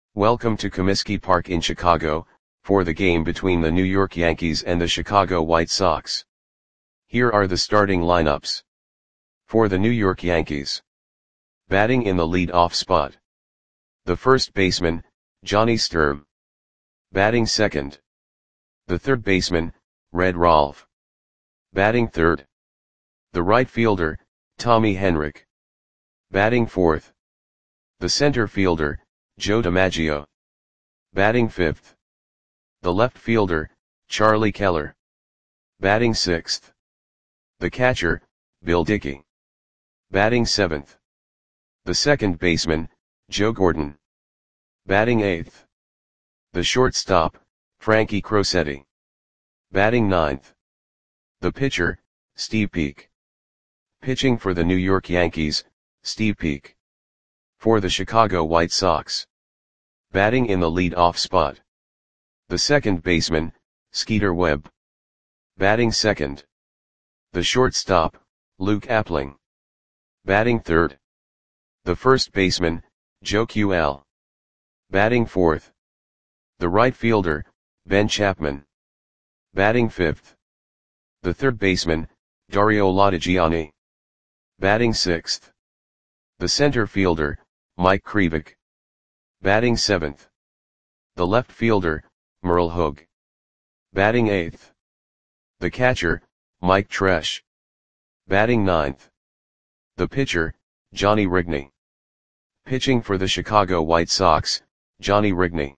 Welcome to Comiskey Park in Chicago, for the game between the New York Yankees and the Chicago White Sox. Here are the starting lineups. For the New York Yankees. Batting in the lead-off spot. The first baseman, Johnny Sturm. Batting second. The third baseman, Red Rolfe. Batting third. The right fielder, Tommy Henrich. Batting fourth. The center fielder, Joe DiMaggio. Batting fifth. The left fielder, Charlie Keller. Batting sixth. The catcher, Bill Dickey. Batting seventh. The second baseman, Joe Gordon. Batting eighth. The shortstop, Frankie Crosetti. Batting ninth. The pitcher, Steve Peek. Pitching for the New York Yankees, Steve Peek. For the Chicago White Sox. Batting in the lead-off spot. The second baseman, Skeeter Webb. Batting second. The shortstop, Luke Appling. Batting third. The first baseman, Joe QL. Batting fourth. The right fielder, Ben Chapman. Batting fifth. The third baseman, Dario Lodigiani. Batting sixth. The center fielder, Mike Krivik. Batting seventh. The left fielder, Merle Hogue. Batting eighth. The catcher, Mike Tresh. Batting ninth. The pitcher, Johnny Rigney. Pitching for the Chicago White Sox, Johnny Rigney.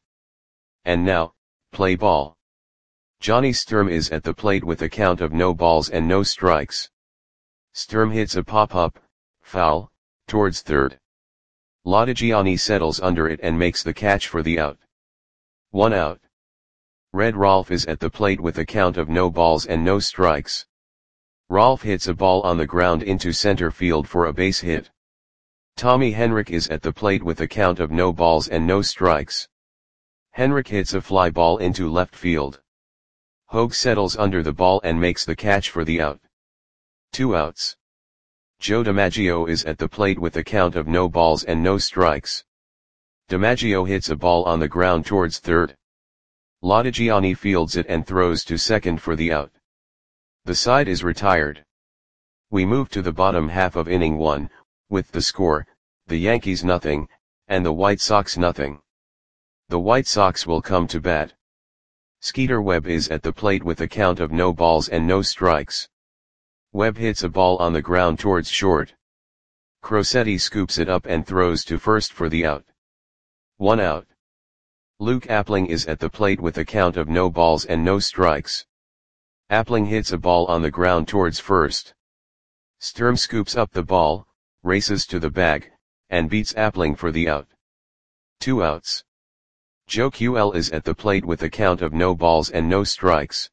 And now, play ball. Johnny Sturm is at the plate with a count of no balls and no strikes. Sturm hits a pop-up, foul, towards third. Lodigiani settles under it and makes the catch for the out. 1 out. Red Rolfe is at the plate with a count of no balls and no strikes. Rolfe hits a ball on the ground into center field for a base hit. Tommy Henrich is at the plate with a count of no balls and no strikes. Henrich hits a fly ball into left field. Hogue settles under the ball and makes the catch for the out. 2 outs. Joe DiMaggio is at the plate with a count of no balls and no strikes. DiMaggio hits a ball on the ground towards third. Lodigiani fields it and throws to second for the out. The side is retired. We move to the bottom half of inning 1, with the score, the Yankees nothing, and the White Sox nothing. The White Sox will come to bat. Skeeter Webb is at the plate with a count of no balls and no strikes. Webb hits a ball on the ground towards short. Crosetti scoops it up and throws to first for the out. 1 out. Luke Appling is at the plate with a count of no balls and no strikes. Appling hits a ball on the ground towards first. Sturm scoops up the ball, races to the bag, and beats Appling for the out. 2 outs. Joe QL is at the plate with a count of no balls and no strikes.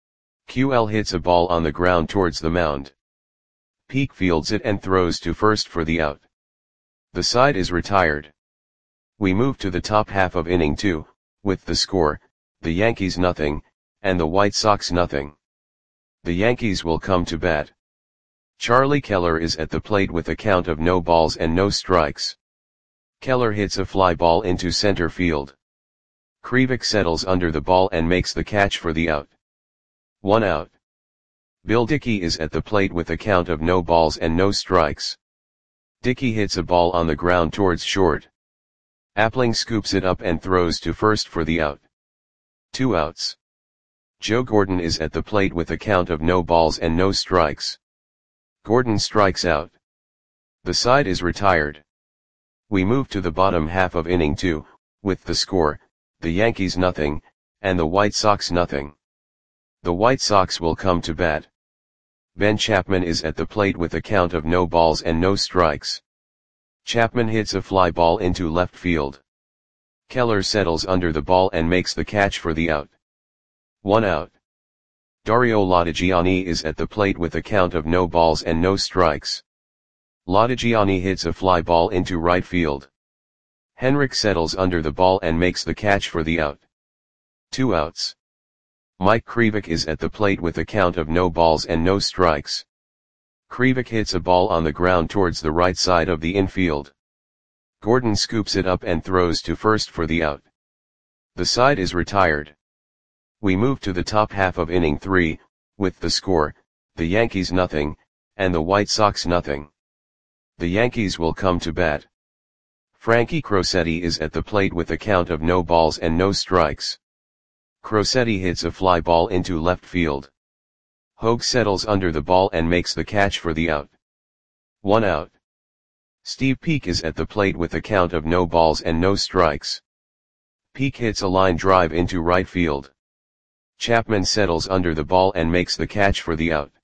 QL hits a ball on the ground towards the mound. Peek fields it and throws to first for the out. The side is retired. We move to the top half of inning 2, with the score, the Yankees nothing, and the White Sox nothing. The Yankees will come to bat. Charlie Keller is at the plate with a count of no balls and no strikes. Keller hits a fly ball into center field. Krivik settles under the ball and makes the catch for the out. 1 out. Bill Dickey is at the plate with a count of no balls and no strikes. Dickey hits a ball on the ground towards short. Appling scoops it up and throws to first for the out. 2 outs. Joe Gordon is at the plate with a count of no balls and no strikes. Gordon strikes out. The side is retired. We move to the bottom half of inning 2, with the score, the Yankees nothing, and the White Sox nothing. The White Sox will come to bat. Ben Chapman is at the plate with a count of no balls and no strikes. Chapman hits a fly ball into left field. Keller settles under the ball and makes the catch for the out. 1 out. Dario Lodigiani is at the plate with a count of no balls and no strikes. Lodigiani hits a fly ball into right field. Henrich settles under the ball and makes the catch for the out. 2 outs. Mike Krivik is at the plate with a count of no balls and no strikes. Krivik hits a ball on the ground towards the right side of the infield. Gordon scoops it up and throws to first for the out. The side is retired. We move to the top half of inning 3, with the score, the Yankees nothing, and the White Sox nothing. The Yankees will come to bat. Frankie Crosetti is at the plate with a count of no balls and no strikes. Crosetti hits a fly ball into left field. Hogue settles under the ball and makes the catch for the out. 1 out. Steve Peek is at the plate with a count of no balls and no strikes. Peek hits a line drive into right field. Chapman settles under the ball and makes the catch for the out.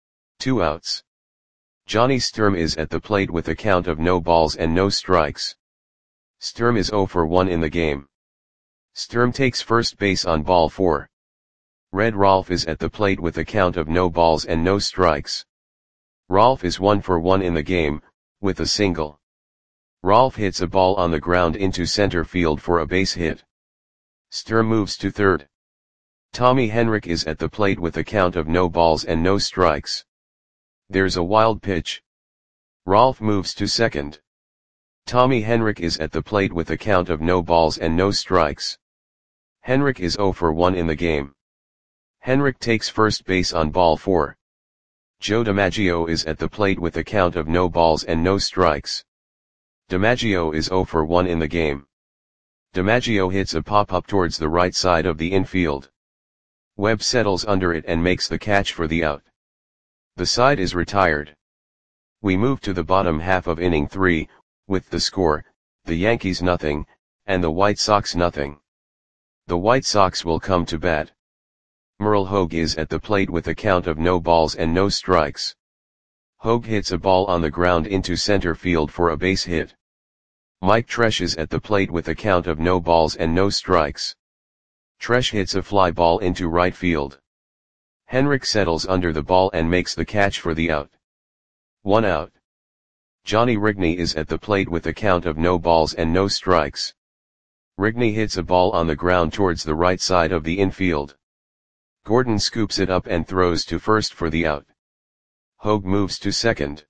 2 outs. Johnny Sturm is at the plate with a count of no balls and no strikes. Sturm is 0 for 1 in the game. Sturm takes first base on ball 4. Red Rolf is at the plate with a count of no balls and no strikes. Rolf is 1 for 1 in the game, with a single. Rolf hits a ball on the ground into center field for a base hit. Sturm moves to third. Tommy Henrich is at the plate with a count of no balls and no strikes. There's a wild pitch. Rolf moves to second. Tommy Henrich is at the plate with a count of no balls and no strikes. Henrich is 0 for 1 in the game. Henrich takes first base on ball 4. Joe DiMaggio is at the plate with a count of no balls and no strikes. DiMaggio is 0 for 1 in the game. DiMaggio hits a pop-up towards the right side of the infield. Webb settles under it and makes the catch for the out. The side is retired. We move to the bottom half of inning 3, with the score, the Yankees nothing, and the White Sox nothing. The White Sox will come to bat. Merle Hogue is at the plate with a count of no balls and no strikes. Hogue hits a ball on the ground into center field for a base hit. Mike Tresh is at the plate with a count of no balls and no strikes. Tresh hits a fly ball into right field. Henrich settles under the ball and makes the catch for the out. 1 out. Johnny Rigney is at the plate with a count of no balls and no strikes. Rigney hits a ball on the ground towards the right side of the infield. Gordon scoops it up and throws to first for the out. Hogue moves to second.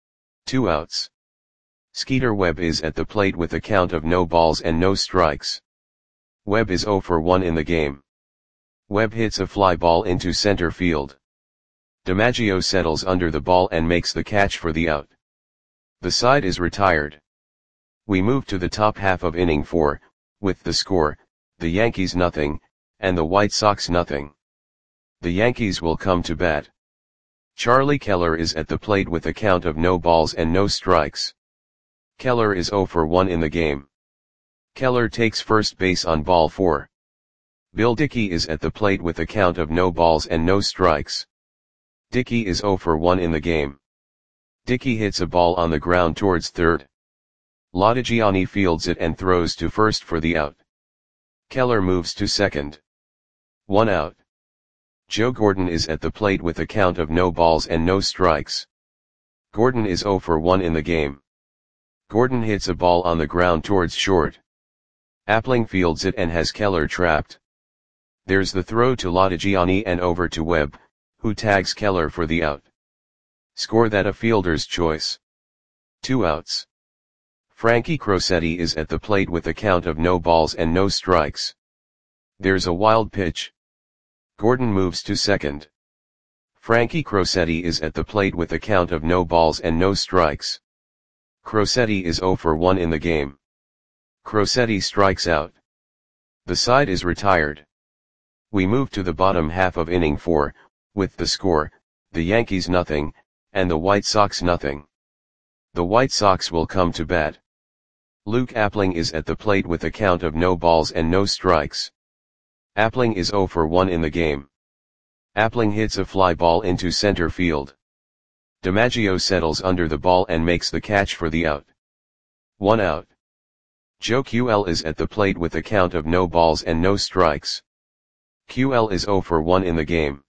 2 outs. Skeeter Webb is at the plate with a count of no balls and no strikes. Webb is 0 for 1 in the game. Webb hits a fly ball into center field. DiMaggio settles under the ball and makes the catch for the out. The side is retired. We move to the top half of inning 4, with the score, the Yankees nothing, and the White Sox nothing. The Yankees will come to bat. Charlie Keller is at the plate with a count of no balls and no strikes. Keller is 0 for 1 in the game. Keller takes first base on ball 4. Bill Dickey is at the plate with a count of no balls and no strikes. Dickey is 0 for 1 in the game. Dickey hits a ball on the ground towards third. Lodigiani fields it and throws to first for the out. Keller moves to second. 1 out. Joe Gordon is at the plate with a count of no balls and no strikes. Gordon is 0 for 1 in the game. Gordon hits a ball on the ground towards short. Appling fields it and has Keller trapped. There's the throw to Lodigiani and over to Webb, who tags Keller for the out. Score that a fielder's choice. 2 outs. Frankie Crosetti is at the plate with a count of no balls and no strikes. There's a wild pitch. Gordon moves to second. Frankie Crosetti is at the plate with a count of no balls and no strikes. Crosetti is 0 for 1 in the game. Crosetti strikes out. The side is retired. We move to the bottom half of inning 4, with the score, the Yankees nothing, and the White Sox nothing. The White Sox will come to bat. Luke Appling is at the plate with a count of no balls and no strikes. Appling is 0 for 1 in the game. Appling hits a fly ball into center field. DiMaggio settles under the ball and makes the catch for the out. 1 out. Joe QL is at the plate with a count of no balls and no strikes. QL is 0 for 1 in the game.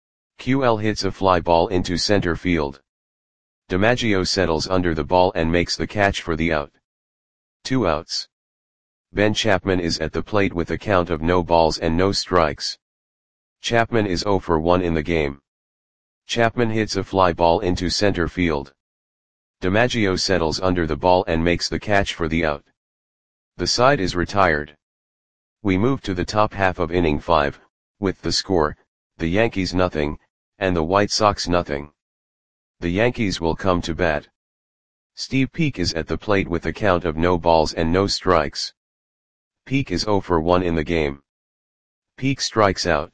QL hits a fly ball into center field. DiMaggio settles under the ball and makes the catch for the out. 2 outs. Ben Chapman is at the plate with a count of no balls and no strikes. Chapman is 0 for 1 in the game. Chapman hits a fly ball into center field. DiMaggio settles under the ball and makes the catch for the out. The side is retired. We move to the top half of inning 5, with the score, the Yankees nothing, and the White Sox nothing. The Yankees will come to bat. Steve Peek is at the plate with a count of no balls and no strikes. Peek is 0 for 1 in the game. Peek strikes out.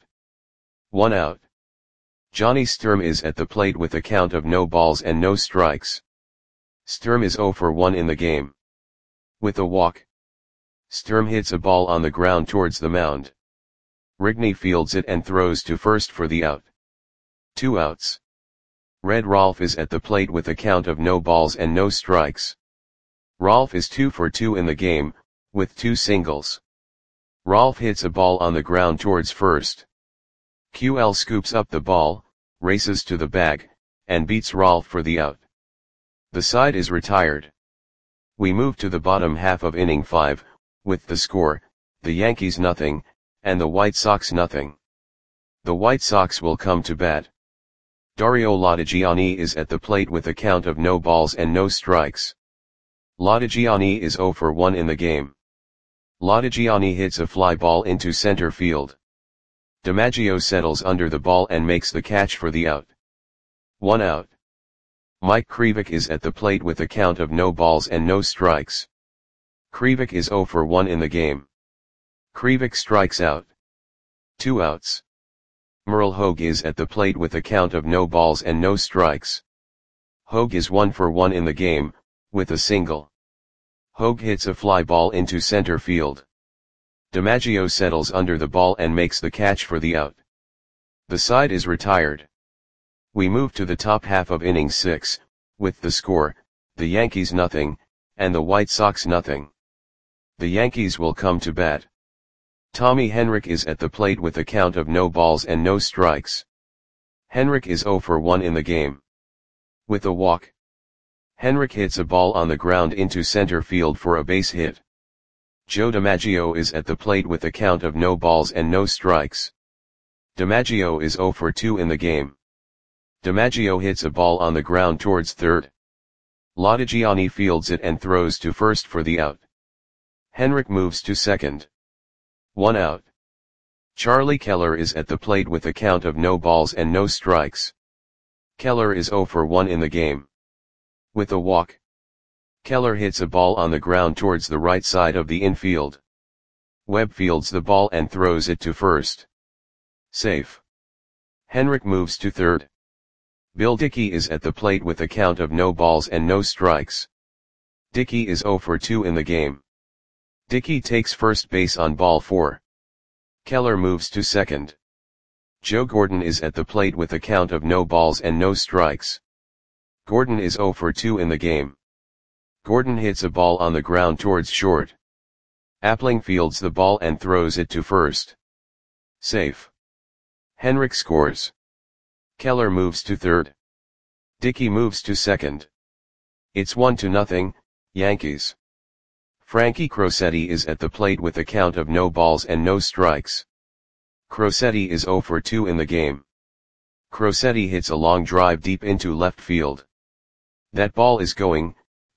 1 out. Johnny Sturm is at the plate with a count of no balls and no strikes. Sturm is 0 for 1 in the game. With a walk. Sturm hits a ball on the ground towards the mound. Rigney fields it and throws to first for the out. 2 outs. Red Rolf is at the plate with a count of no balls and no strikes. Rolf is 2 for 2 in the game, with 2 singles. Rolf hits a ball on the ground towards first. QL scoops up the ball, races to the bag, and beats Rolf for the out. The side is retired. We move to the bottom half of inning 5, with the score, the Yankees nothing, and the White Sox nothing. The White Sox will come to bat. Dario Lodigiani is at the plate with a count of no balls and no strikes. Lodigiani is 0 for 1 in the game. Lodigiani hits a fly ball into center field. DiMaggio settles under the ball and makes the catch for the out. 1 out. Mike Krivik is at the plate with a count of no balls and no strikes. Krivik is 0 for 1 in the game. Krivik strikes out. 2 outs. Merle Hogue is at the plate with a count of no balls and no strikes. Hogue is 1 for 1 in the game, with a single. Hogue hits a fly ball into center field. DiMaggio settles under the ball and makes the catch for the out. The side is retired. We move to the top half of inning 6, with the score, the Yankees nothing, and the White Sox nothing. The Yankees will come to bat. Tommy Henrich is at the plate with a count of no balls and no strikes. Henrich is 0 for 1 in the game. With a walk. Henrich hits a ball on the ground into center field for a base hit. Joe DiMaggio is at the plate with a count of no balls and no strikes. DiMaggio is 0 for 2 in the game. DiMaggio hits a ball on the ground towards third. Lodigiani fields it and throws to first for the out. Henrich moves to second. 1 out. Charlie Keller is at the plate with a count of no balls and no strikes. Keller is 0 for 1 in the game. With a walk. Keller hits a ball on the ground towards the right side of the infield. Webb fields the ball and throws it to first. Safe. Henrich moves to third. Bill Dickey is at the plate with a count of no balls and no strikes. Dickey is 0 for 2 in the game. Dickey takes first base on ball 4. Keller moves to second. Joe Gordon is at the plate with a count of no balls and no strikes. Gordon is 0 for 2 in the game. Gordon hits a ball on the ground towards short. Appling fields the ball and throws it to first. Safe. Henrich scores. Keller moves to third. Dickey moves to second. It's 1-0, Yankees. Frankie Crosetti is at the plate with a count of no balls and no strikes. Crosetti is 0 for 2 in the game. Crosetti hits a long drive deep into left field. That ball is gone.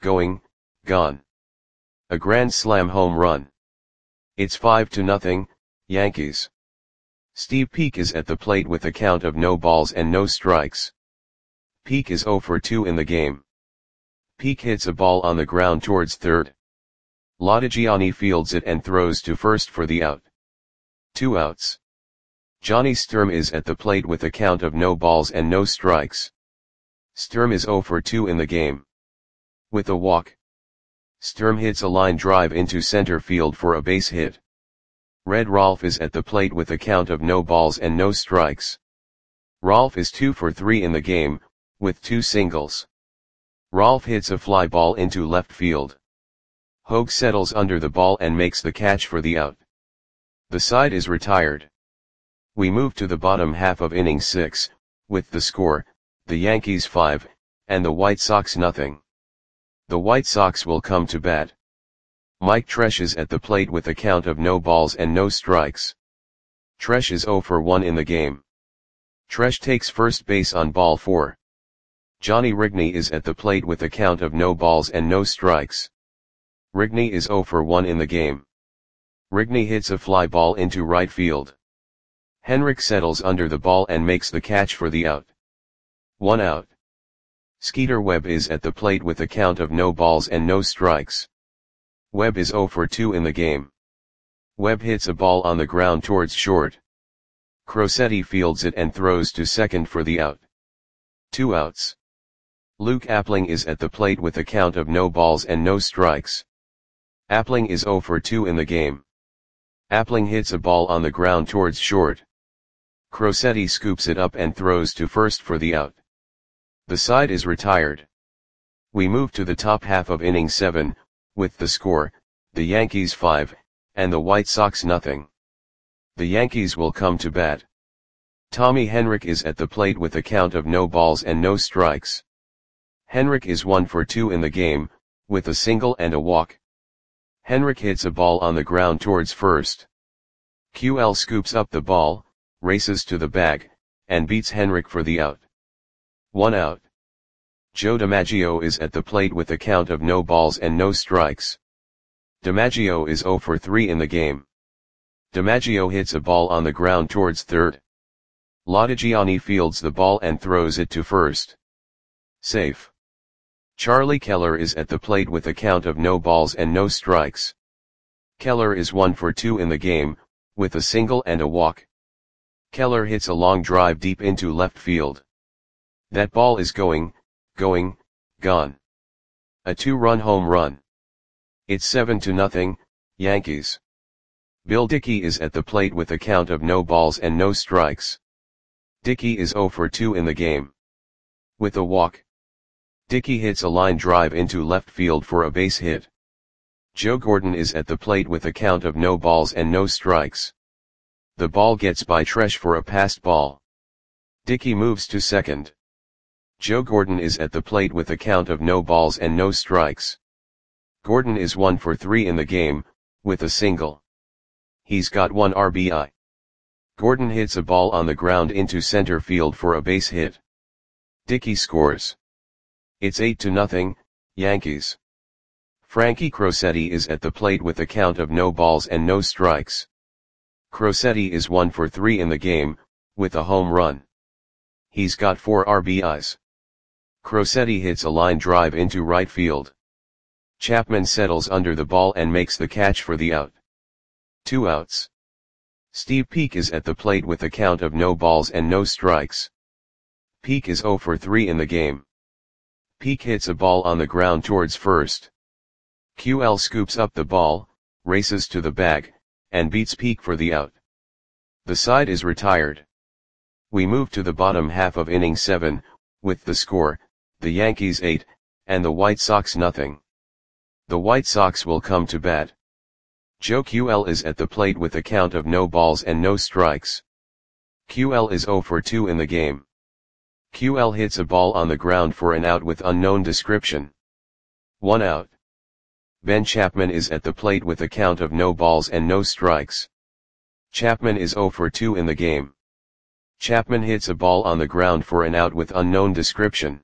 A grand slam home run. It's 5-0, Yankees. Steve Peek is at the plate with a count of no balls and no strikes. Peek is 0 for 2 in the game. Peek hits a ball on the ground towards third. Lodigiani fields it and throws to first for the out. 2 outs. Johnny Sturm is at the plate with a count of no balls and no strikes. Sturm is 0 for 2 in the game. With a walk. Sturm hits a line drive into center field for a base hit. Red Rolf is at the plate with a count of no balls and no strikes. Rolf is 2 for 3 in the game, with 2 singles. Rolf hits a fly ball into left field. Hogue settles under the ball and makes the catch for the out. The side is retired. We move to the bottom half of inning 6, with the score, the Yankees 5, and the White Sox nothing. The White Sox will come to bat. Mike Tresh is at the plate with a count of no balls and no strikes. Tresh is 0 for 1 in the game. Tresh takes first base on ball 4. Johnny Rigney is at the plate with a count of no balls and no strikes. Rigney is 0 for 1 in the game. Rigney hits a fly ball into right field. Henrik settles under the ball and makes the catch for the out. 1 out. Skeeter Webb is at the plate with a count of no balls and no strikes. Webb is 0 for 2 in the game. Webb hits a ball on the ground towards short. Crosetti fields it and throws to second for the out. 2 outs. Luke Appling is at the plate with a count of no balls and no strikes. Appling is 0 for 2 in the game. Appling hits a ball on the ground towards short. Crosetti scoops it up and throws to first for the out. The side is retired. We move to the top half of inning 7, with the score, the Yankees 5, and the White Sox nothing. The Yankees will come to bat. Tommy Henrik is at the plate with a count of no balls and no strikes. Henrik is 1 for 2 in the game, with a single and a walk. Henrik hits a ball on the ground towards first. QL scoops up the ball, races to the bag, and beats Henrik for the out. 1 out. Joe DiMaggio is at the plate with a count of no balls and no strikes. DiMaggio is 0 for 3 in the game. DiMaggio hits a ball on the ground towards third. Lodigiani fields the ball and throws it to first. Safe. Charlie Keller is at the plate with a count of no balls and no strikes. Keller is 1 for 2 in the game, with a single and a walk. Keller hits a long drive deep into left field. That ball is gone. A 2-run home run. It's 7-0, Yankees. Bill Dickey is at the plate with a count of no balls and no strikes. Dickey is 0 for 2 in the game. With a walk. Dickey hits a line drive into left field for a base hit. Joe Gordon is at the plate with a count of no balls and no strikes. The ball gets by Tresh for a passed ball. Dickey moves to second. Joe Gordon is at the plate with a count of no balls and no strikes. Gordon is 1 for 3 in the game, with a single. He's got 1 RBI. Gordon hits a ball on the ground into center field for a base hit. Dickey scores. It's 8-0, Yankees. Frankie Crosetti is at the plate with a count of no balls and no strikes. Crosetti is 1 for 3 in the game, with a home run. He's got 4 RBIs. Crosetti hits a line drive into right field. Chapman settles under the ball and makes the catch for the out. 2 outs. Steve Peek is at the plate with a count of no balls and no strikes. Peek is 0 for 3 in the game. Peek hits a ball on the ground towards first. QL scoops up the ball, races to the bag, and beats Peek for the out. The side is retired. We move to the bottom half of inning 7, with the score, the Yankees 8, and the White Sox nothing. The White Sox will come to bat. Joe QL is at the plate with a count of no balls and no strikes. QL is 0 for 2 in the game. QL hits a ball on the ground for an out with unknown description. 1 out. Ben Chapman is at the plate with a count of no balls and no strikes. Chapman is 0 for 2 in the game. Chapman hits a ball on the ground for an out with unknown description.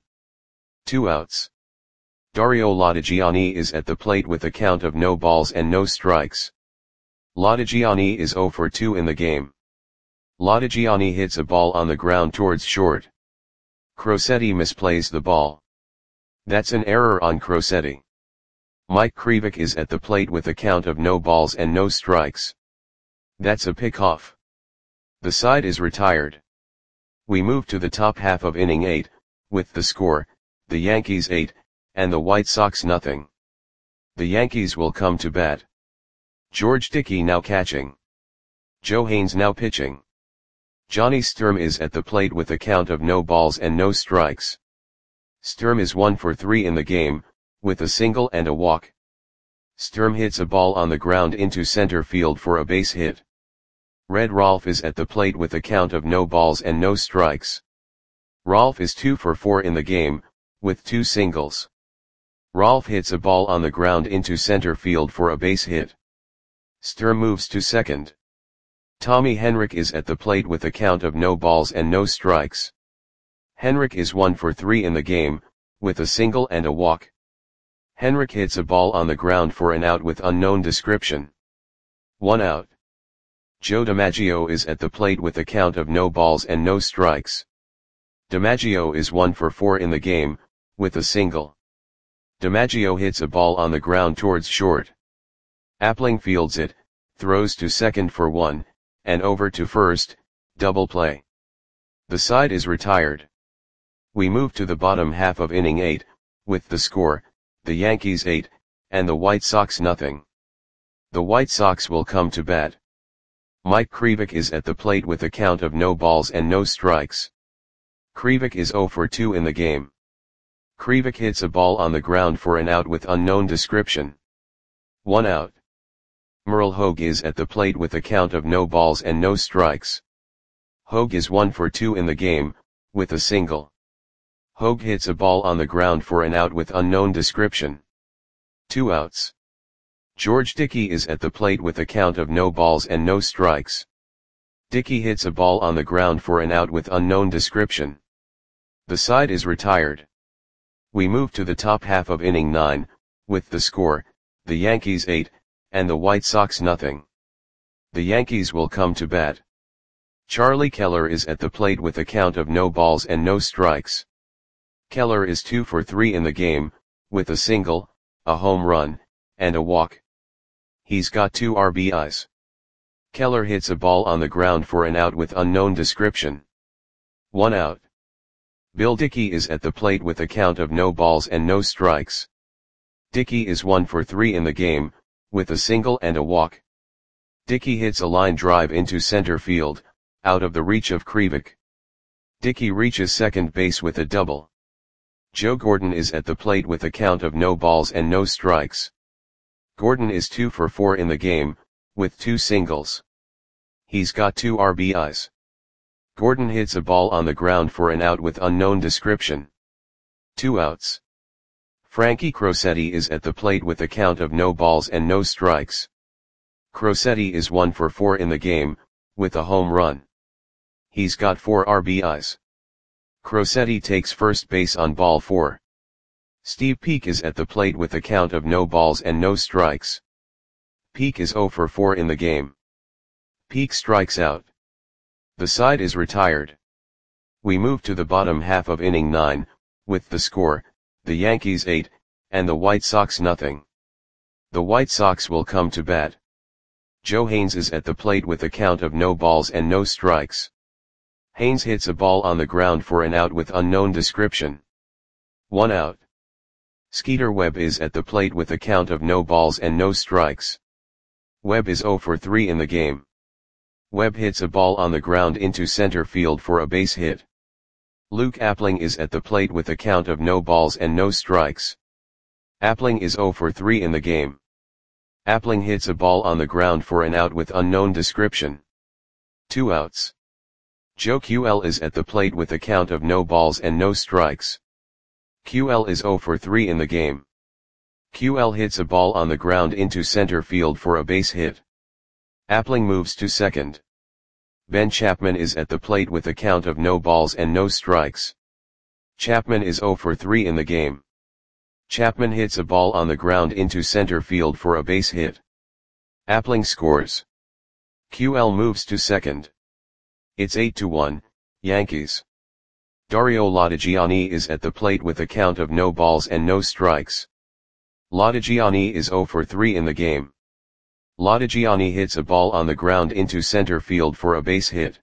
2 outs. Dario Lodigiani is at the plate with a count of no balls and no strikes. Lodigiani is 0 for 2 in the game. Lodigiani hits a ball on the ground towards short. Crosetti misplays the ball. That's an error on Crosetti. Mike Krivik is at the plate with a count of no balls and no strikes. That's a pickoff. The side is retired. We move to the top half of inning 8, with the score, the Yankees 8, and the White Sox nothing. The Yankees will come to bat. George Dickey now catching. Joe Haynes now pitching. Johnny Sturm is at the plate with a count of no balls and no strikes. Sturm is 1 for 3 in the game, with a single and a walk. Sturm hits a ball on the ground into center field for a base hit. Red Rolf is at the plate with a count of no balls and no strikes. Rolf is 2 for 4 in the game, with 2 singles. Rolf hits a ball on the ground into center field for a base hit. Sturm moves to second. Tommy Henrik is at the plate with a count of no balls and no strikes. Henrik is 1 for 3 in the game, with a single and a walk. Henrik hits a ball on the ground for an out with unknown description. 1 out. Joe DiMaggio is at the plate with a count of no balls and no strikes. DiMaggio is 1 for 4 in the game, with a single. DiMaggio hits a ball on the ground towards short. Appling fields it, throws to second for 1, and over to first, double play. The side is retired. We move to the bottom half of inning 8, with the score, the Yankees 8, and the White Sox nothing. The White Sox will come to bat. Mike Krivik is at the plate with a count of no balls and no strikes. Krivik is 0 for 2 in the game. Krivik hits a ball on the ground for an out with unknown description. 1 out. Merle Hogue is at the plate with a count of no balls and no strikes. Hogue is 1 for 2 in the game, with a single. Hogue hits a ball on the ground for an out with unknown description. 2 outs. George Dickey is at the plate with a count of no balls and no strikes. Dickey hits a ball on the ground for an out with unknown description. The side is retired. We move to the top half of inning 9, with the score, the Yankees 8, and the White Sox nothing. The Yankees will come to bat. Charlie Keller is at the plate with a count of no balls and no strikes. Keller is 2 for 3 in the game, with a single, a home run, and a walk. He's got 2 RBIs. Keller hits a ball on the ground for an out with unknown description. 1 out. Bill Dickey is at the plate with a count of no balls and no strikes. Dickey is 1 for 3 in the game, with a single and a walk. Dickey hits a line drive into center field, out of the reach of Krivik. Dickey reaches second base with a double. Joe Gordon is at the plate with a count of no balls and no strikes. Gordon is 2 for 4 in the game, with 2 singles. He's got 2 RBIs. Gordon hits a ball on the ground for an out with unknown description. 2 outs. Frankie Crosetti is at the plate with a count of no balls and no strikes. Crosetti is 1 for 4 in the game, with a home run. He's got 4 RBIs. Crosetti takes first base on ball 4. Steve Peek is at the plate with a count of no balls and no strikes. Peek is 0 for 4 in the game. Peek strikes out. The side is retired. We move to the bottom half of inning 9, with the score, the Yankees 8, and the White Sox nothing. The White Sox will come to bat. Joe Haynes is at the plate with a count of no balls and no strikes. Haynes hits a ball on the ground for an out with unknown description. 1 out. Skeeter Webb is at the plate with a count of no balls and no strikes. Webb is 0 for 3 in the game. Webb hits a ball on the ground into center field for a base hit. Luke Appling is at the plate with a count of no balls and no strikes. Appling is 0 for 3 in the game. Appling hits a ball on the ground for an out with unknown description. 2 outs. Joe QL is at the plate with a count of no balls and no strikes. QL is 0 for 3 in the game. QL hits a ball on the ground into center field for a base hit. Appling moves to second. Ben Chapman is at the plate with a count of no balls and no strikes. Chapman is 0 for 3 in the game. Chapman hits a ball on the ground into center field for a base hit. Appling scores. QL moves to second. It's 8-1, Yankees. Dario Latigiani is at the plate with a count of no balls and no strikes. Latigiani is 0 for 3 in the game. Latigiani hits a ball on the ground into center field for a base hit.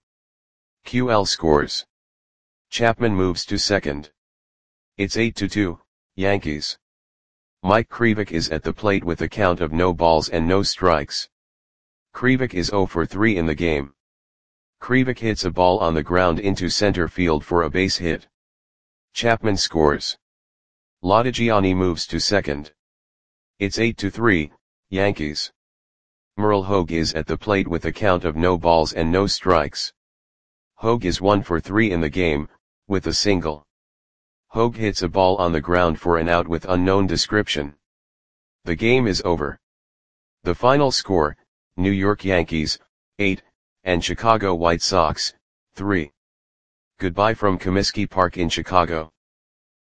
QL scores. Chapman moves to second. It's 8-2, Yankees. Mike Krivik is at the plate with a count of no balls and no strikes. Krivik is 0 for 3 in the game. Krivik hits a ball on the ground into center field for a base hit. Chapman scores. Latigiani moves to second. It's 8-3, Yankees. Merle Hogue is at the plate with a count of no balls and no strikes. Hogue is 1 for 3 in the game, with a single. Hogue hits a ball on the ground for an out with unknown description. The game is over. The final score, New York Yankees, 8, and Chicago White Sox, 3. Goodbye from Comiskey Park in Chicago.